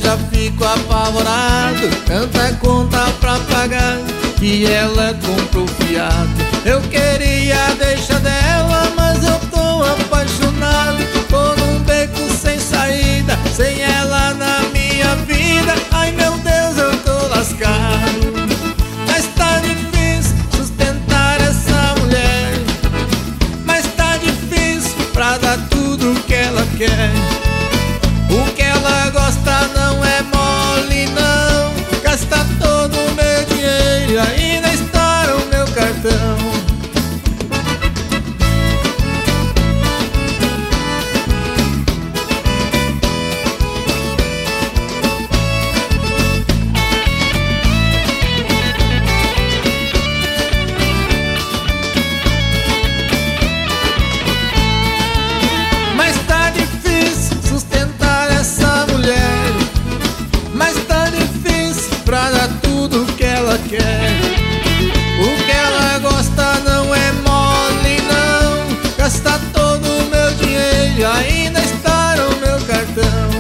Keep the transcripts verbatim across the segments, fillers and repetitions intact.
já fico apavorado. Tanta conta pra pagar que ela comprou fiado. Eu queria deixar dela, mas eu tô apaixonado. Tô num beco sem saída, sem ela na minha vida. Ai meu Deus, eu tô lascado. Mas tá difícil sustentar essa mulher, mas tá difícil pra dar tudo que ela quer. O que ela gosta não é mole não. Gasta todo o meu dinheiro e ainda estoura o meu cartão. Mas tá difícil sustentar essa mulher, mas tá difícil pra dar tudo que ela quer. O que ela gosta não é mole não. Gasta todo o meu dinheiro e ainda estoura o meu cartão.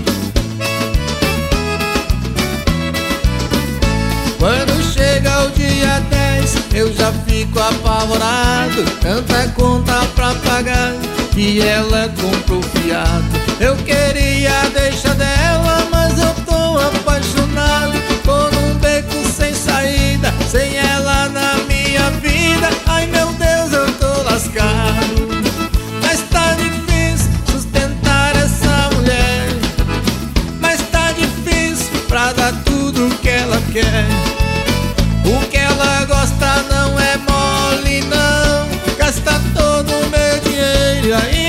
Quando chega o dia dez, eu já fico apavorado. Tanta conta pra pagar que ela comprou fiado. Eu queria deixar dela, mas eu tô apaixonado. Tô num beco sem saída, sem ela na minha vida. Ai meu Deus, eu tô lascado. Mas tá difícil sustentar essa mulher, mas tá difícil pra dar tudo que ela quer. O que ela gosta não é mole não. Gasta todo o meu dinheiro e aí